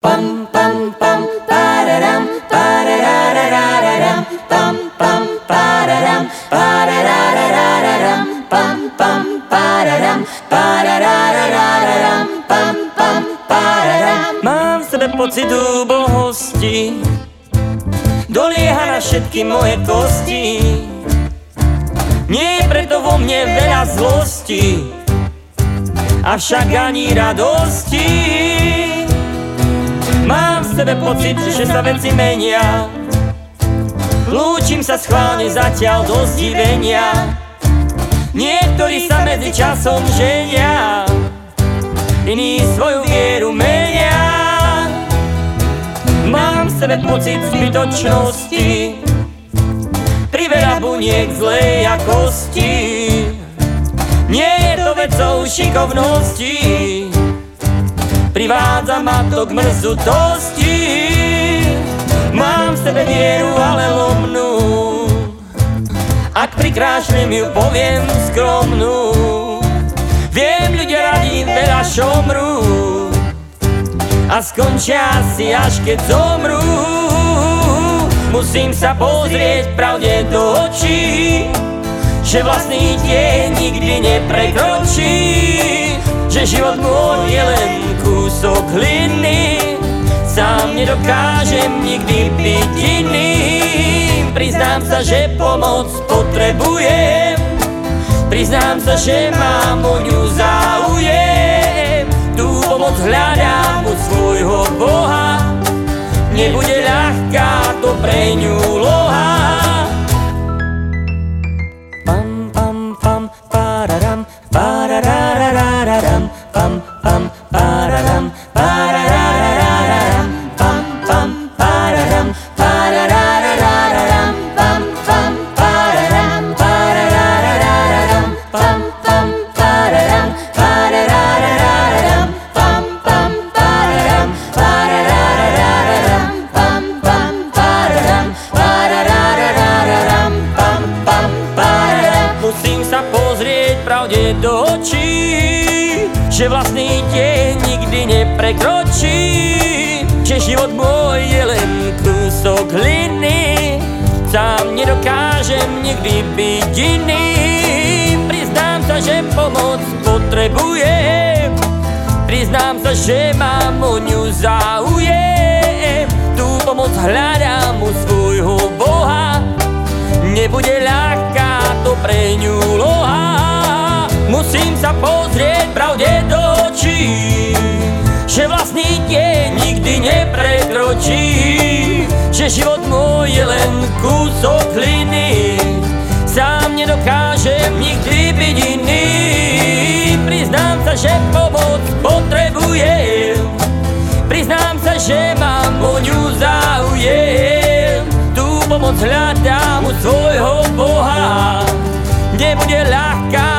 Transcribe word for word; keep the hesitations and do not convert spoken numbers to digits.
Pam pam pam pararam parararararam pam pam pararam parararararam pam pam pararam parararararam pam pam pararam. Mám v sebe pocit úbohosti, dolieha na všetky moje kosti. Nie je preto vo mne veľa zlosti, avšak ani radosti. Mám v sebe pocit, že sa veci menia, lúčim sa schválne zatiaľ do zdivenia. Niektorí sa medzi časom ženia, iní svoju vieru menia. Mám v sebe pocit zbytočnosti, priveľa buniek zlej jakosti. Nie je to vecou šikovnosti, privádza ma to k mrzutosti. Mám v sebe vieru, ale lomnú, ak prikrášlim ju, poviem skromnú. Viem, ľudia radi veľa šomrú a skončia si, až keď zomrú. Musím sa pozrieť pravde do očí, že vlastný tieň nikdy neprekročí, že život môj je len kúsok hliny, sám nedokážem nikdy byť iným. Priznám sa, že pomoc potrebujem, priznám sa, že mám o ňu záujem. Tú pomoc hľadám u svojho Boha, nebude ľahká to pre ňu loha. Pam pam pam pararam parararararam pam pam pararam parararararam pam pam pararam parararararam pam pam pararam parararararam pam pam pararam parararararam pam pam pararam parararararam pam pam pararam parararararam pam pam pararam. Musím sa pozrieť pravde do očí, že vlastný tieň nikdy neprekročí, že život môj je len kúsok hliny, sám nedokážem nikdy byť iným. Priznám sa, že pomoc potrebujem, priznám sa, že mám o ňu záujem. Tú pomoc hľadám u svojho Boha, nebude ľahká to pre ňu loha. Musím sa pozrieť pravde do očí, že vlastný tieň nikdy neprekročí, že život môj je len kúsok hliny, sám nedokážem nikdy byť iný. Priznám sa, že pomoc potrebujem, priznám sa, že mám o ňu záujem. Tú pomoc hľadám u svojho Boha, nebude ľahká